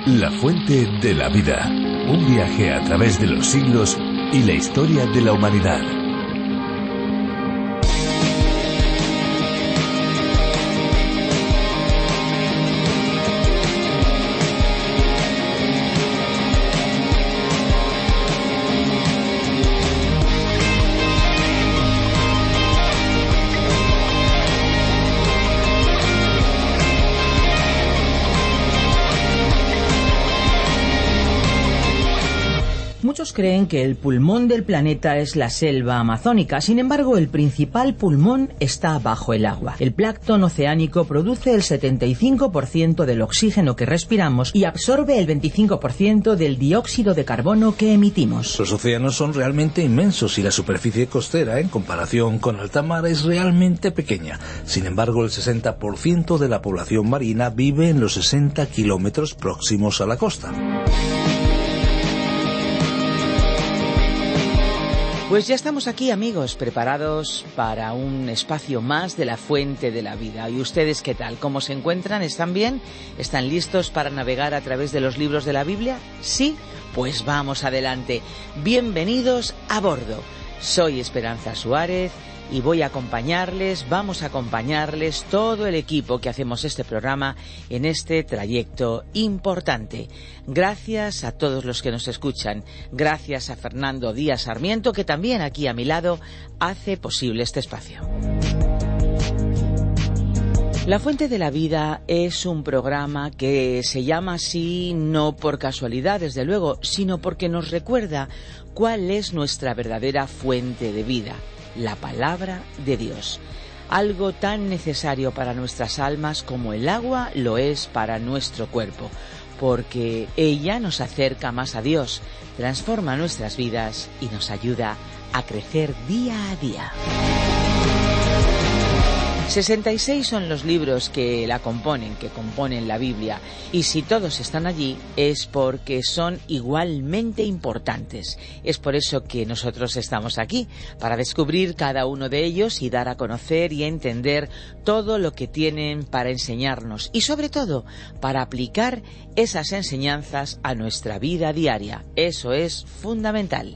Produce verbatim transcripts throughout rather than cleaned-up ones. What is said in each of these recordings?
La fuente de la vida. Un viaje a través de los siglos y la historia de la humanidad. Muchos creen que el pulmón del planeta es la selva amazónica. Sin embargo, el principal pulmón está bajo el agua. El plancton oceánico produce el setenta y cinco por ciento del oxígeno que respiramos y absorbe el veinticinco por ciento del dióxido de carbono que emitimos. Los océanos son realmente inmensos y la superficie costera, en comparación con alta mar, es realmente pequeña. Sin embargo, el sesenta por ciento de la población marina vive en los sesenta kilómetros próximos a la costa. Pues ya estamos aquí, amigos, preparados para un espacio más de la fuente de la vida. ¿Y ustedes qué tal? ¿Cómo se encuentran? ¿Están bien? ¿Están listos para navegar a través de los libros de la Biblia? ¿Sí? Pues vamos adelante. Bienvenidos a bordo. Soy Esperanza Suárez y voy a acompañarles, vamos a acompañarles todo el equipo que hacemos este programa en este trayecto importante. Gracias a todos los que nos escuchan, gracias a Fernando Díaz Sarmiento, que también aquí a mi lado hace posible este espacio. La Fuente de la Vida es un programa que se llama así no por casualidad, desde luego, sino porque nos recuerda cuál es nuestra verdadera fuente de vida. La palabra de Dios, algo tan necesario para nuestras almas como el agua lo es para nuestro cuerpo, porque ella nos acerca más a Dios, transforma nuestras vidas y nos ayuda a crecer día a día. sesenta y seis son los libros que la componen, que componen la Biblia, y si todos están allí es porque son igualmente importantes. Es por eso que nosotros estamos aquí, para descubrir cada uno de ellos y dar a conocer y entender todo lo que tienen para enseñarnos y sobre todo para aplicar esas enseñanzas a nuestra vida diaria. Eso es fundamental.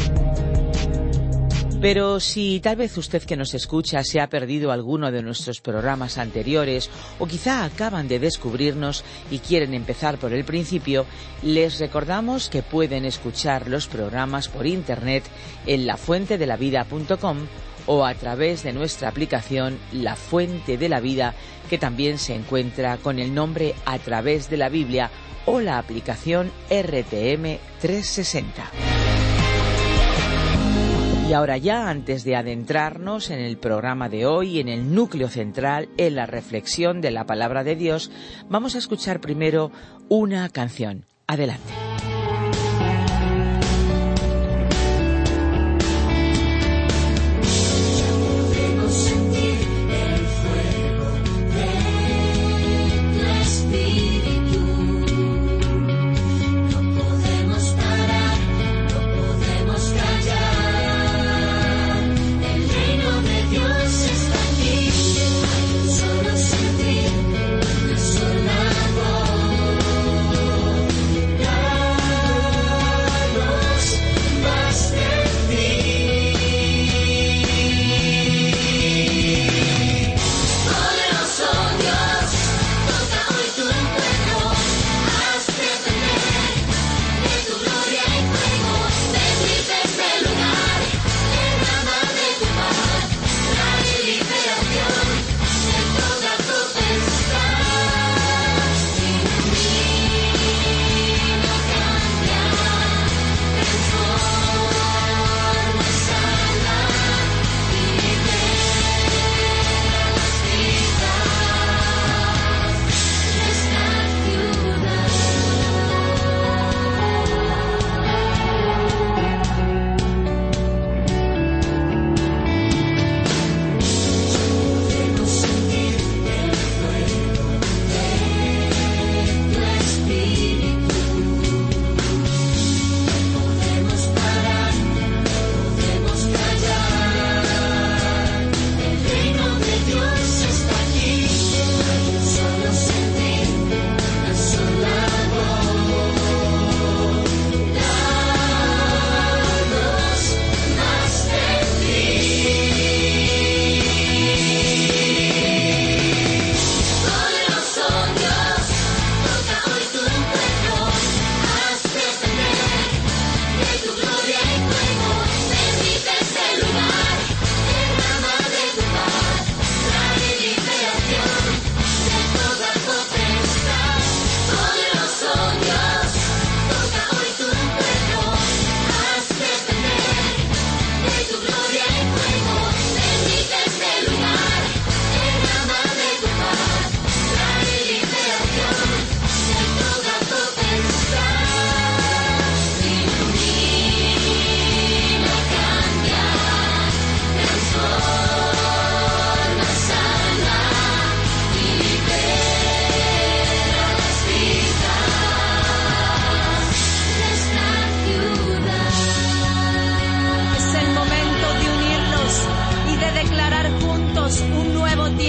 Pero si tal vez usted que nos escucha se ha perdido alguno de nuestros programas anteriores o quizá acaban de descubrirnos y quieren empezar por el principio, les recordamos que pueden escuchar los programas por internet en la fuente de la vida punto com o a través de nuestra aplicación La Fuente de la Vida, que también se encuentra con el nombre A Través de la Biblia, o la aplicación R T M trescientos sesenta. Y ahora ya, antes de adentrarnos en el programa de hoy, en el núcleo central, en la reflexión de la palabra de Dios, vamos a escuchar primero una canción. Adelante. Solo sentir, solo amor.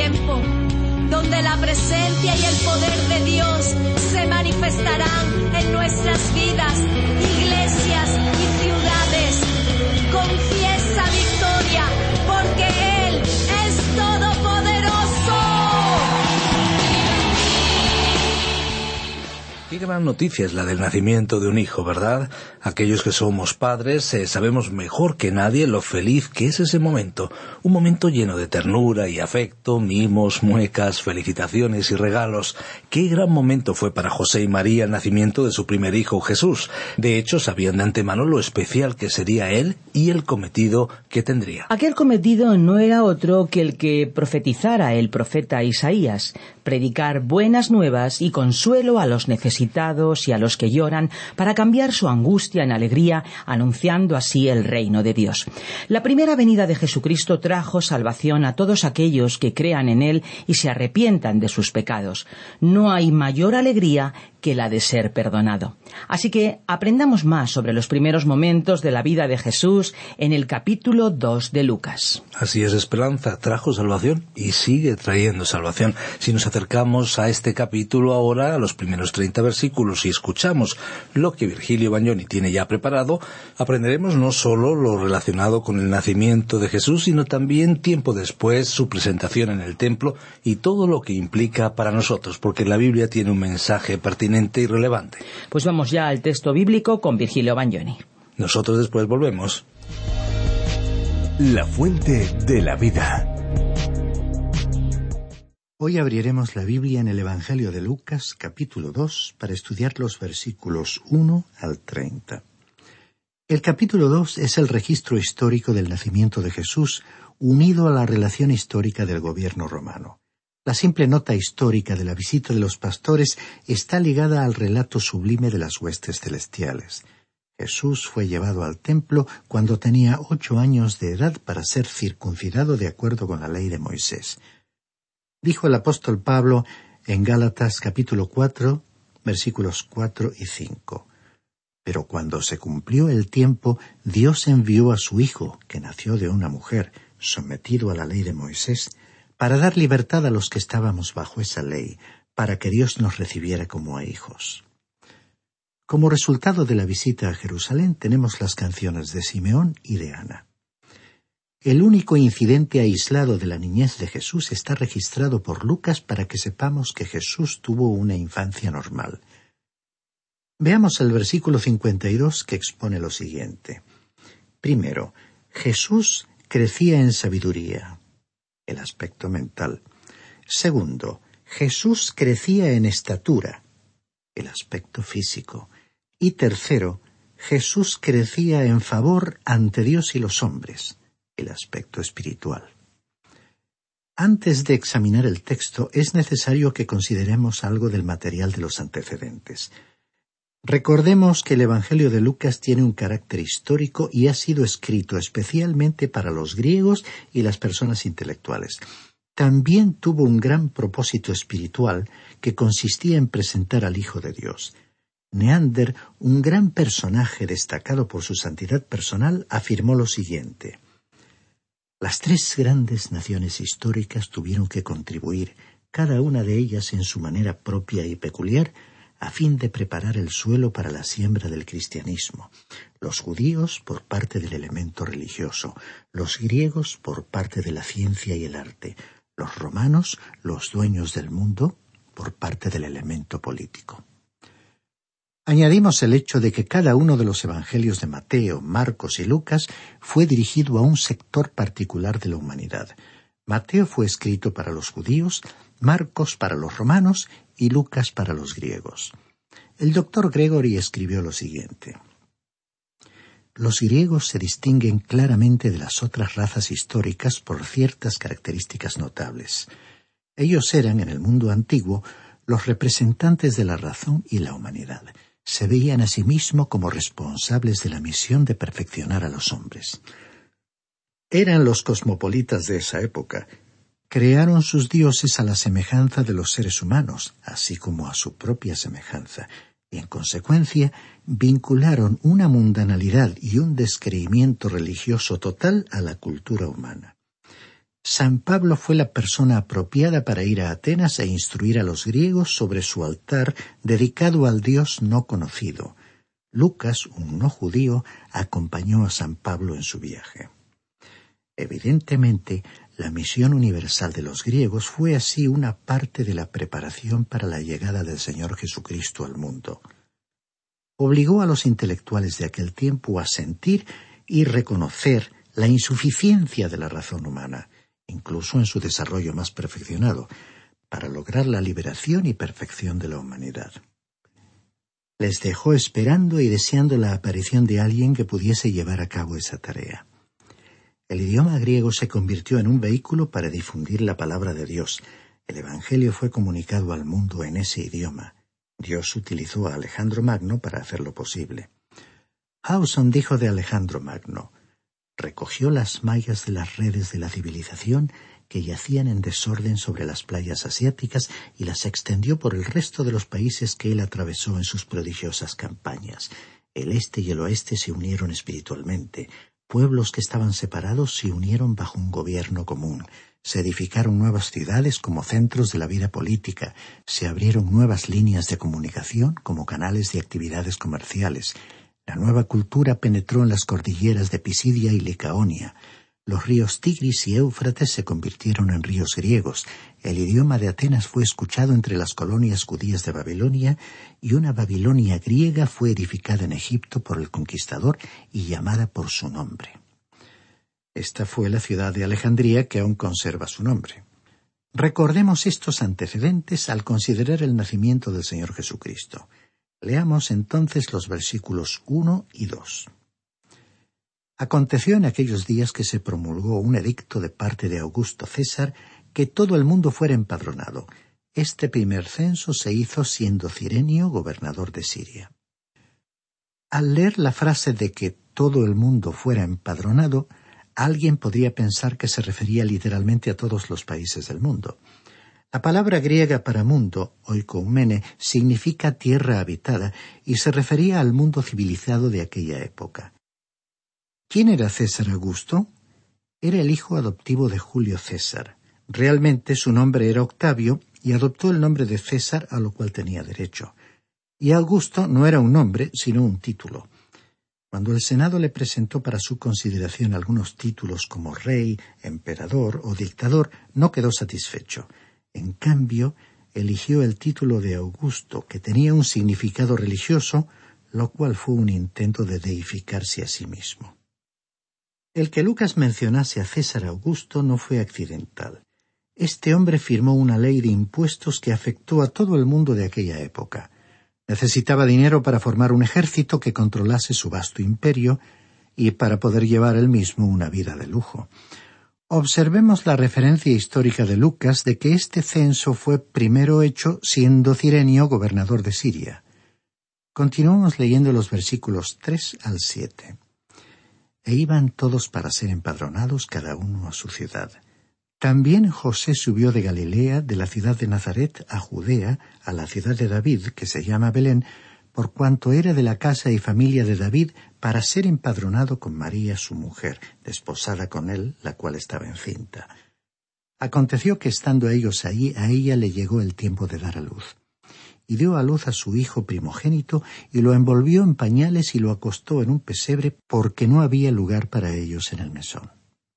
tiempo donde la presencia y el poder de Dios se manifestarán en nuestras vidas, iglesias y ciudades. Confiesa victoria, porque Él es todopoderoso. Qué gran noticia es la del nacimiento de un hijo, ¿verdad? Aquellos que somos padres eh, sabemos mejor que nadie lo feliz que es ese momento. Un momento lleno de ternura y afecto, mimos, muecas, felicitaciones y regalos. Qué gran momento fue para José y María el nacimiento de su primer hijo, Jesús. De hecho, sabían de antemano lo especial que sería él y el cometido que tendría. Aquel cometido no era otro que el que profetizara el profeta Isaías: predicar buenas nuevas y consuelo a los necesitados y a los que lloran, para cambiar su angustia en alegría, anunciando así el reino de Dios. La primera venida de Jesucristo trajo salvación a todos aquellos que crean en Él y se arrepientan de sus pecados. No hay mayor alegría que la de ser perdonado. Así que aprendamos más sobre los primeros momentos de la vida de Jesús en el capítulo dos de Lucas. Así es, Esperanza, trajo salvación y sigue trayendo salvación. Si nos acercamos a este capítulo ahora, a los primeros treinta versículos, y escuchamos lo que Virgilio Bagnoni tiene ya preparado, aprenderemos no solo lo relacionado con el nacimiento de Jesús, sino también tiempo después su presentación en el templo y todo lo que implica para nosotros, porque la Biblia tiene un mensaje pertinente y relevante. Pues vamos ya al texto bíblico con Virgilio Bagnoni. Nosotros después volvemos. La fuente de la vida. Hoy abriremos la Biblia en el Evangelio de Lucas, capítulo dos, para estudiar los versículos uno al treinta. El capítulo dos es el registro histórico del nacimiento de Jesús, unido a la relación histórica del gobierno romano. La simple nota histórica de la visita de los pastores está ligada al relato sublime de las huestes celestiales. Jesús fue llevado al templo cuando tenía ocho años de edad para ser circuncidado de acuerdo con la ley de Moisés. Dijo el apóstol Pablo en Gálatas capítulo cuatro, versículos cuatro y cinco. Pero cuando se cumplió el tiempo, Dios envió a su Hijo, que nació de una mujer, sometido a la ley de Moisés, para dar libertad a los que estábamos bajo esa ley, para que Dios nos recibiera como a hijos. Como resultado de la visita a Jerusalén tenemos las canciones de Simeón y de Ana. El único incidente aislado de la niñez de Jesús está registrado por Lucas para que sepamos que Jesús tuvo una infancia normal. Veamos el versículo cincuenta y dos, que expone lo siguiente. Primero, Jesús crecía en sabiduría, el aspecto mental. Segundo, Jesús crecía en estatura, el aspecto físico. Y tercero, Jesús crecía en favor ante Dios y los hombres, el aspecto espiritual. Antes de examinar el texto, es necesario que consideremos algo del material de los antecedentes. Recordemos que el Evangelio de Lucas tiene un carácter histórico y ha sido escrito especialmente para los griegos y las personas intelectuales. También tuvo un gran propósito espiritual que consistía en presentar al Hijo de Dios. Neander, un gran personaje destacado por su santidad personal, afirmó lo siguiente: las tres grandes naciones históricas tuvieron que contribuir, cada una de ellas en su manera propia y peculiar, a fin de preparar el suelo para la siembra del cristianismo. Los judíos por parte del elemento religioso, los griegos por parte de la ciencia y el arte, los romanos, los dueños del mundo, por parte del elemento político. Añadimos el hecho de que cada uno de los evangelios de Mateo, Marcos y Lucas fue dirigido a un sector particular de la humanidad. Mateo fue escrito para los judíos, Marcos para los romanos y Lucas para los griegos. El doctor Gregory escribió lo siguiente: los griegos se distinguen claramente de las otras razas históricas por ciertas características notables. Ellos eran, en el mundo antiguo, los representantes de la razón y la humanidad. Se veían a sí mismos como responsables de la misión de perfeccionar a los hombres. Eran los cosmopolitas de esa época. Crearon sus dioses a la semejanza de los seres humanos, así como a su propia semejanza, y en consecuencia vincularon una mundanalidad y un descreimiento religioso total a la cultura humana. San Pablo fue la persona apropiada para ir a Atenas e instruir a los griegos sobre su altar dedicado al Dios no conocido. Lucas, un no judío, acompañó a San Pablo en su viaje. Evidentemente, la misión universal de los griegos fue así una parte de la preparación para la llegada del Señor Jesucristo al mundo. Obligó a los intelectuales de aquel tiempo a sentir y reconocer la insuficiencia de la razón humana, incluso en su desarrollo más perfeccionado, para lograr la liberación y perfección de la humanidad. Les dejó esperando y deseando la aparición de alguien que pudiese llevar a cabo esa tarea. El idioma griego se convirtió en un vehículo para difundir la palabra de Dios. El Evangelio fue comunicado al mundo en ese idioma. Dios utilizó a Alejandro Magno para hacerlo posible. Hauson dijo de Alejandro Magno: recogió las mallas de las redes de la civilización que yacían en desorden sobre las playas asiáticas y las extendió por el resto de los países que él atravesó en sus prodigiosas campañas. El este y el oeste se unieron espiritualmente. Pueblos que estaban separados se unieron bajo un gobierno común. Se edificaron nuevas ciudades como centros de la vida política. Se abrieron nuevas líneas de comunicación como canales de actividades comerciales. La nueva cultura penetró en las cordilleras de Pisidia y Licaonia. Los ríos Tigris y Éufrates se convirtieron en ríos griegos. El idioma de Atenas fue escuchado entre las colonias judías de Babilonia y una Babilonia griega fue edificada en Egipto por el conquistador y llamada por su nombre. Esta fue la ciudad de Alejandría que aún conserva su nombre. Recordemos estos antecedentes al considerar el nacimiento del Señor Jesucristo. Leamos entonces los versículos uno y dos. Aconteció en aquellos días que se promulgó un edicto de parte de Augusto César que todo el mundo fuera empadronado. Este primer censo se hizo siendo Cirenio gobernador de Siria. Al leer la frase de que todo el mundo fuera empadronado, alguien podría pensar que se refería literalmente a todos los países del mundo. La palabra griega para mundo, oikoumene, significa tierra habitada y se refería al mundo civilizado de aquella época. ¿Quién era César Augusto? Era el hijo adoptivo de Julio César. Realmente su nombre era Octavio y adoptó el nombre de César, a lo cual tenía derecho. Y Augusto no era un nombre, sino un título. Cuando el Senado le presentó para su consideración algunos títulos como rey, emperador o dictador, no quedó satisfecho. En cambio, eligió el título de Augusto, que tenía un significado religioso, lo cual fue un intento de deificarse a sí mismo. El que Lucas mencionase a César Augusto no fue accidental. Este hombre firmó una ley de impuestos que afectó a todo el mundo de aquella época. Necesitaba dinero para formar un ejército que controlase su vasto imperio y para poder llevar él mismo una vida de lujo. Observemos la referencia histórica de Lucas de que este censo fue primero hecho siendo Cirenio gobernador de Siria. Continuamos leyendo los versículos tres al siete. E iban todos para ser empadronados cada uno a su ciudad. También José subió de Galilea, de la ciudad de Nazaret, a Judea, a la ciudad de David, que se llama Belén, por cuanto era de la casa y familia de David, para ser empadronado con María su mujer, desposada con él, la cual estaba encinta. Aconteció que estando ellos allí, a ella le llegó el tiempo de dar a luz. Y dio a luz a su hijo primogénito, y lo envolvió en pañales y lo acostó en un pesebre, porque no había lugar para ellos en el mesón.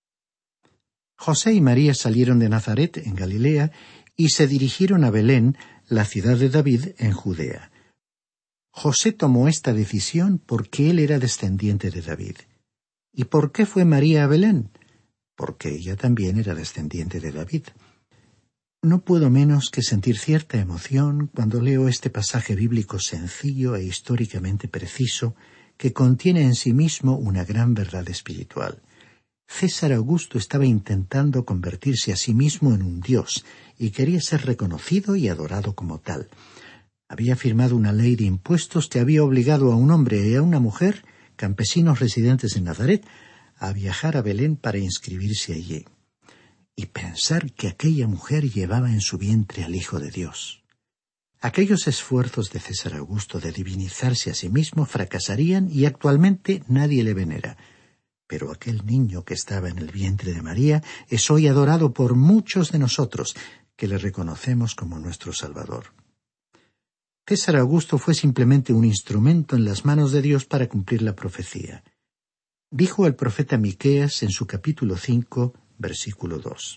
José y María salieron de Nazaret, en Galilea, y se dirigieron a Belén, la ciudad de David, en Judea. José tomó esta decisión porque él era descendiente de David. ¿Y por qué fue María a Belén? Porque ella también era descendiente de David. No puedo menos que sentir cierta emoción cuando leo este pasaje bíblico sencillo e históricamente preciso que contiene en sí mismo una gran verdad espiritual. César Augusto estaba intentando convertirse a sí mismo en un dios y quería ser reconocido y adorado como tal. Había firmado una ley de impuestos que había obligado a un hombre y a una mujer, campesinos residentes en Nazaret, a viajar a Belén para inscribirse allí. Y pensar que aquella mujer llevaba en su vientre al Hijo de Dios. Aquellos esfuerzos de César Augusto de divinizarse a sí mismo fracasarían y actualmente nadie le venera. Pero aquel niño que estaba en el vientre de María es hoy adorado por muchos de nosotros, que le reconocemos como nuestro Salvador. César Augusto fue simplemente un instrumento en las manos de Dios para cumplir la profecía. Dijo el profeta Miqueas en su capítulo cinco, versículo dos.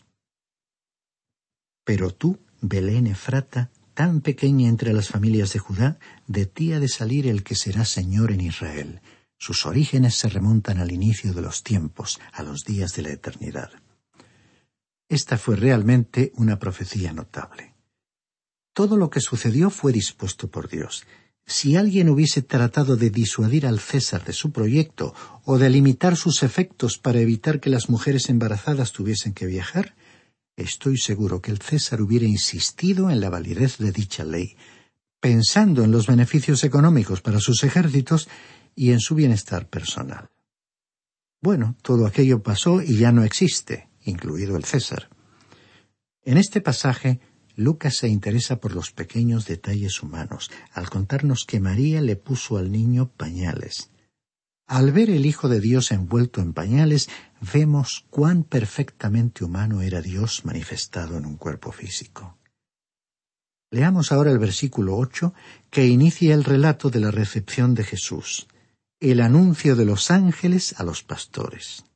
Pero tú, Belén Efrata, tan pequeña entre las familias de Judá, de ti ha de salir el que será Señor en Israel. Sus orígenes se remontan al inicio de los tiempos, a los días de la eternidad. Esta fue realmente una profecía notable. Todo lo que sucedió fue dispuesto por Dios. Si alguien hubiese tratado de disuadir al César de su proyecto o de limitar sus efectos para evitar que las mujeres embarazadas tuviesen que viajar, estoy seguro que el César hubiera insistido en la validez de dicha ley, pensando en los beneficios económicos para sus ejércitos y en su bienestar personal. Bueno, todo aquello pasó y ya no existe, incluido el César. En este pasaje, Lucas se interesa por los pequeños detalles humanos, al contarnos que María le puso al niño pañales. Al ver el Hijo de Dios envuelto en pañales, vemos cuán perfectamente humano era Dios manifestado en un cuerpo físico. Leamos ahora el versículo ocho, que inicia el relato de la recepción de Jesús, el anuncio de los ángeles a los pastores.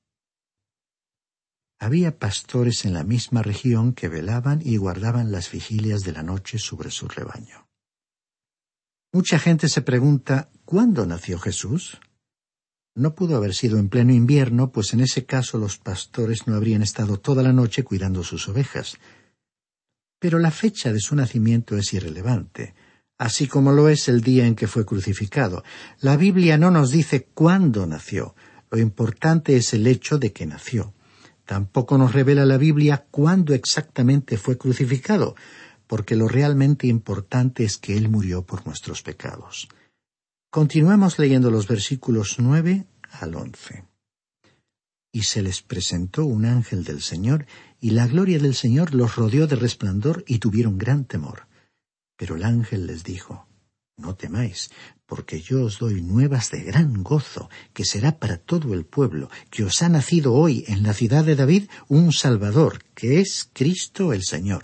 Había pastores en la misma región que velaban y guardaban las vigilias de la noche sobre su rebaño. Mucha gente se pregunta, ¿cuándo nació Jesús? No pudo haber sido en pleno invierno, pues en ese caso los pastores no habrían estado toda la noche cuidando sus ovejas. Pero la fecha de su nacimiento es irrelevante, así como lo es el día en que fue crucificado. La Biblia no nos dice cuándo nació, lo importante es el hecho de que nació. Tampoco nos revela la Biblia cuándo exactamente fue crucificado, porque lo realmente importante es que Él murió por nuestros pecados. Continuamos leyendo los versículos nueve al once. Y se les presentó un ángel del Señor, y la gloria del Señor los rodeó de resplandor y tuvieron gran temor. Pero el ángel les dijo, no temáis, porque yo os doy nuevas de gran gozo, que será para todo el pueblo, que os ha nacido hoy en la ciudad de David un Salvador, que es Cristo el Señor.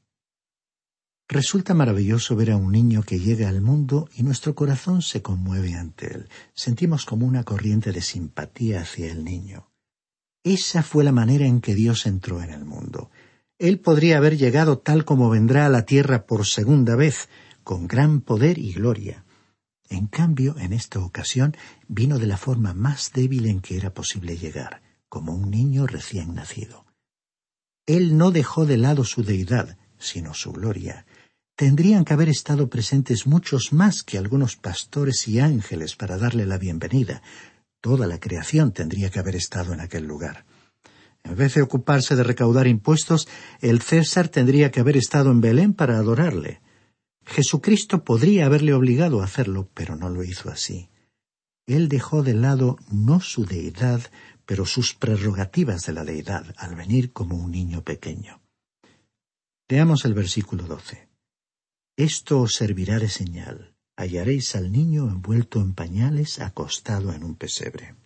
Resulta maravilloso ver a un niño que llega al mundo y nuestro corazón se conmueve ante él. Sentimos como una corriente de simpatía hacia el niño. Esa fue la manera en que Dios entró en el mundo. Él podría haber llegado tal como vendrá a la tierra por segunda vez, con gran poder y gloria. En cambio, en esta ocasión, vino de la forma más débil en que era posible llegar, como un niño recién nacido. Él no dejó de lado su deidad, sino su gloria. Tendrían que haber estado presentes muchos más que algunos pastores y ángeles para darle la bienvenida. Toda la creación tendría que haber estado en aquel lugar. En vez de ocuparse de recaudar impuestos, el César tendría que haber estado en Belén para adorarle. Jesucristo podría haberle obligado a hacerlo, pero no lo hizo así. Él dejó de lado no su deidad, pero sus prerrogativas de la deidad, al venir como un niño pequeño. Leamos el versículo doce. Esto os servirá de señal. Hallaréis al niño envuelto en pañales, acostado en un pesebre.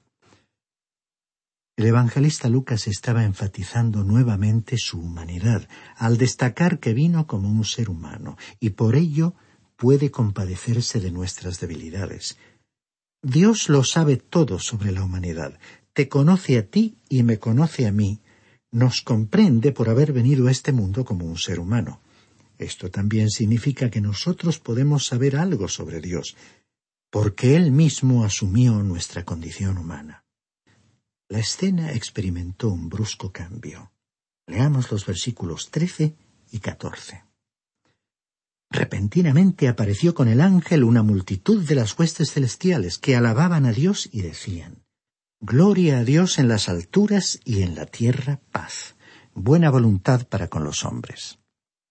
El evangelista Lucas estaba enfatizando nuevamente su humanidad, al destacar que vino como un ser humano, y por ello puede compadecerse de nuestras debilidades. Dios lo sabe todo sobre la humanidad, te conoce a ti y me conoce a mí, nos comprende por haber venido a este mundo como un ser humano. Esto también significa que nosotros podemos saber algo sobre Dios, porque Él mismo asumió nuestra condición humana. La escena experimentó un brusco cambio. Leamos los versículos trece y catorce. Repentinamente apareció con el ángel una multitud de las huestes celestiales que alababan a Dios y decían: Gloria a Dios en las alturas y en la tierra paz, buena voluntad para con los hombres.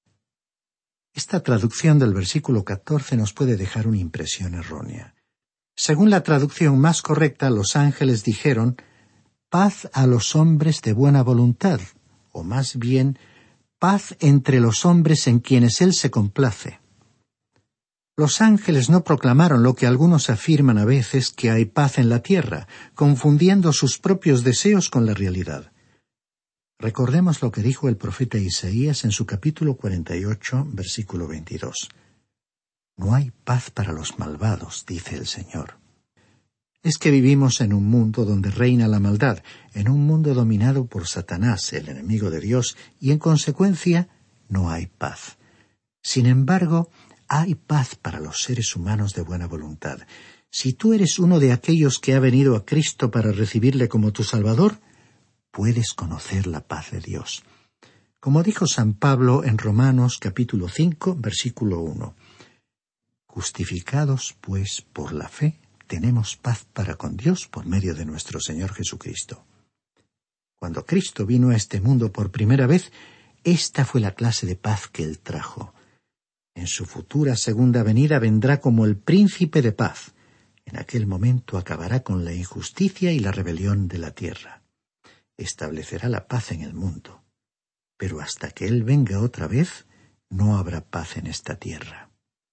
Esta traducción del versículo catorce nos puede dejar una impresión errónea. Según la traducción más correcta, los ángeles dijeron: paz a los hombres de buena voluntad, o más bien, paz entre los hombres en quienes Él se complace. Los ángeles no proclamaron lo que algunos afirman a veces, que hay paz en la tierra, confundiendo sus propios deseos con la realidad. Recordemos lo que dijo el profeta Isaías en su capítulo cuarenta y ocho, versículo veintidós. No hay paz para los malvados, dice el Señor. Es que vivimos en un mundo donde reina la maldad, en un mundo dominado por Satanás, el enemigo de Dios, y en consecuencia no hay paz. Sin embargo, hay paz para los seres humanos de buena voluntad. Si tú eres uno de aquellos que ha venido a Cristo para recibirle como tu Salvador, puedes conocer la paz de Dios. Como dijo San Pablo en Romanos capítulo cinco, versículo uno. Justificados, pues, por la fe, tenemos paz para con Dios por medio de nuestro Señor Jesucristo. Cuando Cristo vino a este mundo por primera vez, esta fue la clase de paz que Él trajo. En su futura segunda venida vendrá como el príncipe de paz. En aquel momento acabará con la injusticia y la rebelión de la tierra. Establecerá la paz en el mundo. Pero hasta que Él venga otra vez, no habrá paz en esta tierra.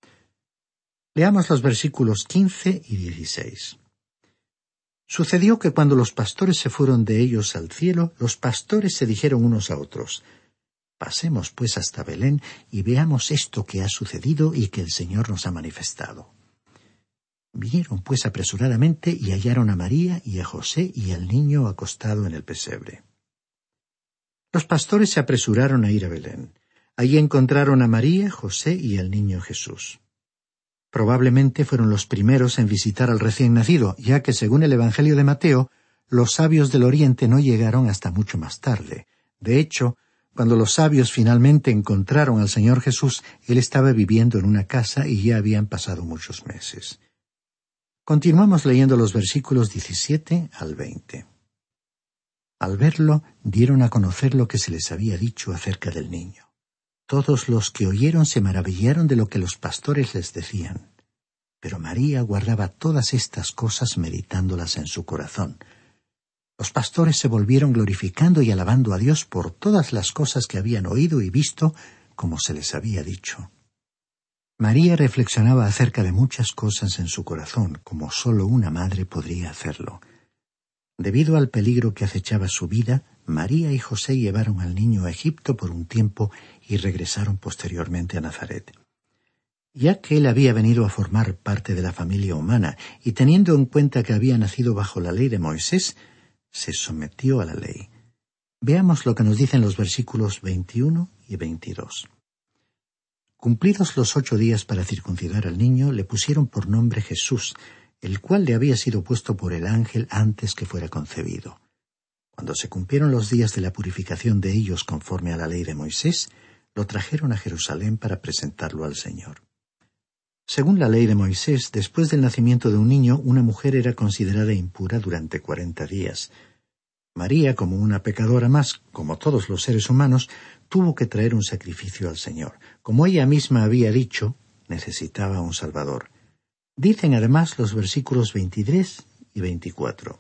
Leamos los versículos quince y dieciséis. Sucedió que cuando los pastores se fueron de ellos al cielo, los pastores se dijeron unos a otros: Pasemos pues hasta Belén y veamos esto que ha sucedido y que el Señor nos ha manifestado. Vinieron pues apresuradamente y hallaron a María y a José y al niño acostado en el pesebre. Los pastores se apresuraron a ir a Belén. Allí encontraron a María, José y al niño Jesús. Probablemente fueron los primeros en visitar al recién nacido, ya que según el Evangelio de Mateo, los sabios del Oriente no llegaron hasta mucho más tarde. De hecho, cuando los sabios finalmente encontraron al Señor Jesús, Él estaba viviendo en una casa y ya habían pasado muchos meses. Continuamos leyendo los versículos diecisiete al veinte. Al verlo, dieron a conocer lo que se les había dicho acerca del niño. Todos los que oyeron se maravillaron de lo que los pastores les decían. Pero María guardaba todas estas cosas meditándolas en su corazón. Los pastores se volvieron glorificando y alabando a Dios por todas las cosas que habían oído y visto, como se les había dicho. María reflexionaba acerca de muchas cosas en su corazón, como sólo una madre podría hacerlo. Debido al peligro que acechaba su vida, María y José llevaron al niño a Egipto por un tiempo y regresaron posteriormente a Nazaret. Ya que él había venido a formar parte de la familia humana y teniendo en cuenta que había nacido bajo la ley de Moisés, se sometió a la ley. Veamos lo que nos dicen los versículos veintiuno y veintidós. Cumplidos los ocho días para circuncidar al niño, le pusieron por nombre Jesús, el cual le había sido puesto por el ángel antes que fuera concebido. Cuando se cumplieron los días de la purificación de ellos conforme a la ley de Moisés, lo trajeron a Jerusalén para presentarlo al Señor. Según la ley de Moisés, después del nacimiento de un niño, una mujer era considerada impura durante cuarenta días. María, como una pecadora más, como todos los seres humanos, tuvo que traer un sacrificio al Señor. Como ella misma había dicho, necesitaba un Salvador. Dicen además los versículos veintitrés y veinticuatro.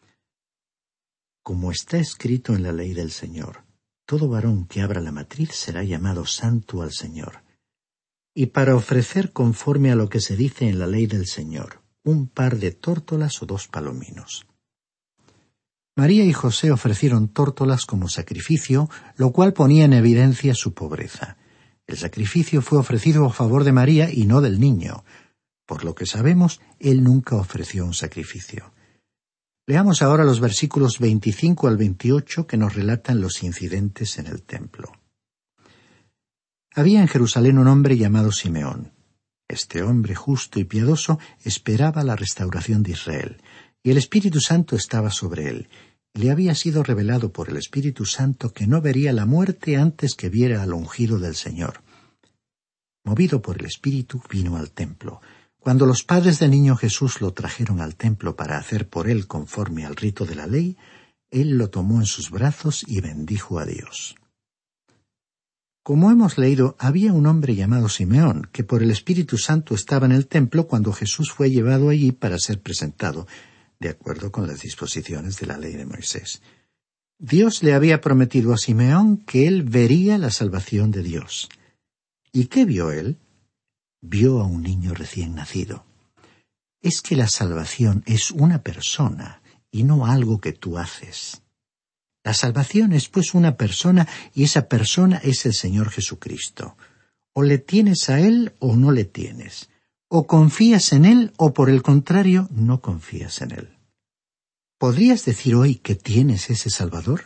Como está escrito en la ley del Señor, todo varón que abra la matriz será llamado santo al Señor. Y para ofrecer conforme a lo que se dice en la ley del Señor, un par de tórtolas o dos palominos. María y José ofrecieron tórtolas como sacrificio, lo cual ponía en evidencia su pobreza. El sacrificio fue ofrecido a favor de María y no del niño. Por lo que sabemos, él nunca ofreció un sacrificio. Leamos ahora los versículos veinticinco al veintiocho que nos relatan los incidentes en el templo. Había en Jerusalén un hombre llamado Simeón. Este hombre justo y piadoso esperaba la restauración de Israel, y el Espíritu Santo estaba sobre él. Le había sido revelado por el Espíritu Santo que no vería la muerte antes que viera al ungido del Señor. Movido por el Espíritu, vino al templo. Cuando los padres del niño Jesús lo trajeron al templo para hacer por él conforme al rito de la ley, él lo tomó en sus brazos y bendijo a Dios. Como hemos leído, había un hombre llamado Simeón, que por el Espíritu Santo estaba en el templo cuando Jesús fue llevado allí para ser presentado, de acuerdo con las disposiciones de la ley de Moisés. Dios le había prometido a Simeón que él vería la salvación de Dios. ¿Y qué vio él? vio a un niño recién nacido. Es que la salvación es una persona y no algo que tú haces. La salvación es pues una persona y esa persona es el Señor Jesucristo. O le tienes a Él o no le tienes. O confías en Él o por el contrario no confías en Él. ¿Podrías decir hoy que tienes ese Salvador?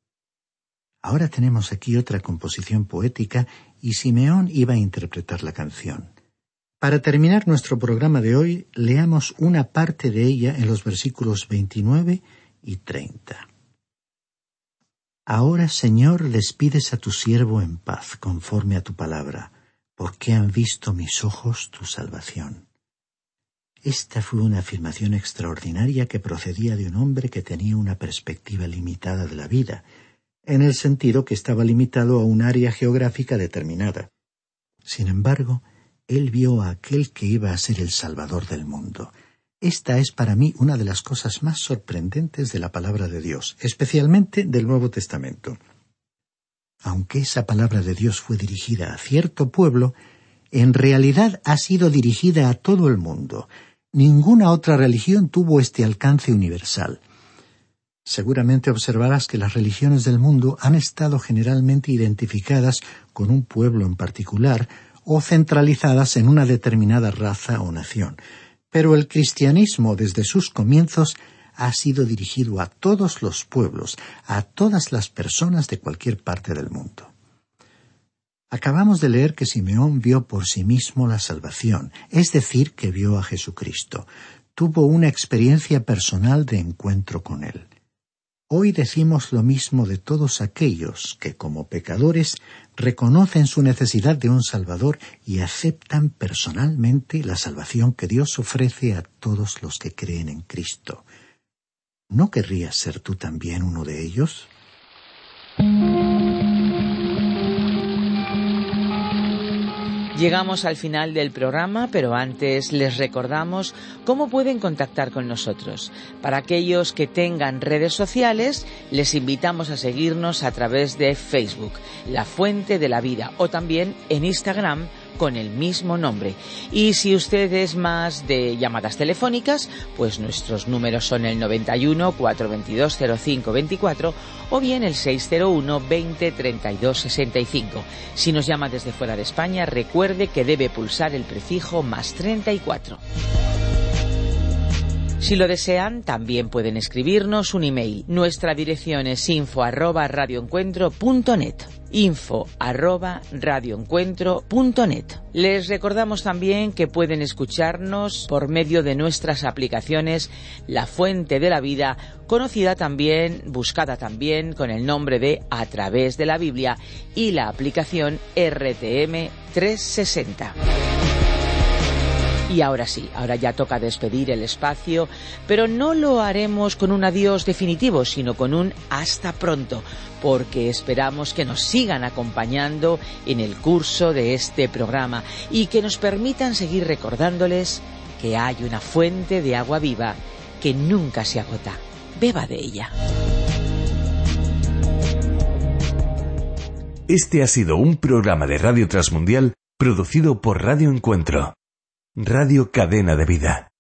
Ahora tenemos aquí otra composición poética y Simeón iba a interpretar la canción. Para terminar nuestro programa de hoy, leamos una parte de ella en los versículos veintinueve y treinta. Ahora, Señor, despides a tu siervo en paz, conforme a tu palabra, porque han visto mis ojos tu salvación. Esta fue una afirmación extraordinaria que procedía de un hombre que tenía una perspectiva limitada de la vida, en el sentido que estaba limitado a un área geográfica determinada. Sin embargo, él vio a aquel que iba a ser el Salvador del mundo. Esta es para mí una de las cosas más sorprendentes de la palabra de Dios, especialmente del Nuevo Testamento. Aunque esa palabra de Dios fue dirigida a cierto pueblo, en realidad ha sido dirigida a todo el mundo. Ninguna otra religión tuvo este alcance universal. Seguramente observarás que las religiones del mundo han estado generalmente identificadas con un pueblo en particular o centralizadas en una determinada raza o nación. Pero el cristianismo, desde sus comienzos, ha sido dirigido a todos los pueblos, a todas las personas de cualquier parte del mundo. Acabamos de leer que Simeón vio por sí mismo la salvación, es decir, que vio a Jesucristo. Tuvo una experiencia personal de encuentro con Él. Hoy decimos lo mismo de todos aquellos que, como pecadores, reconocen su necesidad de un Salvador y aceptan personalmente la salvación que Dios ofrece a todos los que creen en Cristo. ¿No querrías ser tú también uno de ellos? Llegamos al final del programa, pero antes les recordamos cómo pueden contactar con nosotros. Para aquellos que tengan redes sociales, les invitamos a seguirnos a través de Facebook, La Fuente de la Vida, o también en Instagram con el mismo nombre. Y si usted es más de llamadas telefónicas, pues nuestros números son el noventa y uno, cuatrocientos veintidós, cero cinco veinticuatro o bien el seiscientos uno, veinte, treinta y dos, sesenta y cinco. Si nos llama desde fuera de España, recuerde que debe pulsar el prefijo más treinta y cuatro. Si lo desean, también pueden escribirnos un email. Nuestra dirección es info arroba radioencuentro punto net. info arroba radioencuentro punto net. Les recordamos también que pueden escucharnos por medio de nuestras aplicaciones La Fuente de la Vida, conocida también, buscada también con el nombre de A Través de la Biblia, y la aplicación R T M trescientos sesenta. Y ahora sí, ahora ya toca despedir el espacio, pero no lo haremos con un adiós definitivo, sino con un hasta pronto, porque esperamos que nos sigan acompañando en el curso de este programa y que nos permitan seguir recordándoles que hay una fuente de agua viva que nunca se agota. Beba de ella. Este ha sido un programa de Radio Transmundial producido por Radio Encuentro, Radio Cadena de Vida.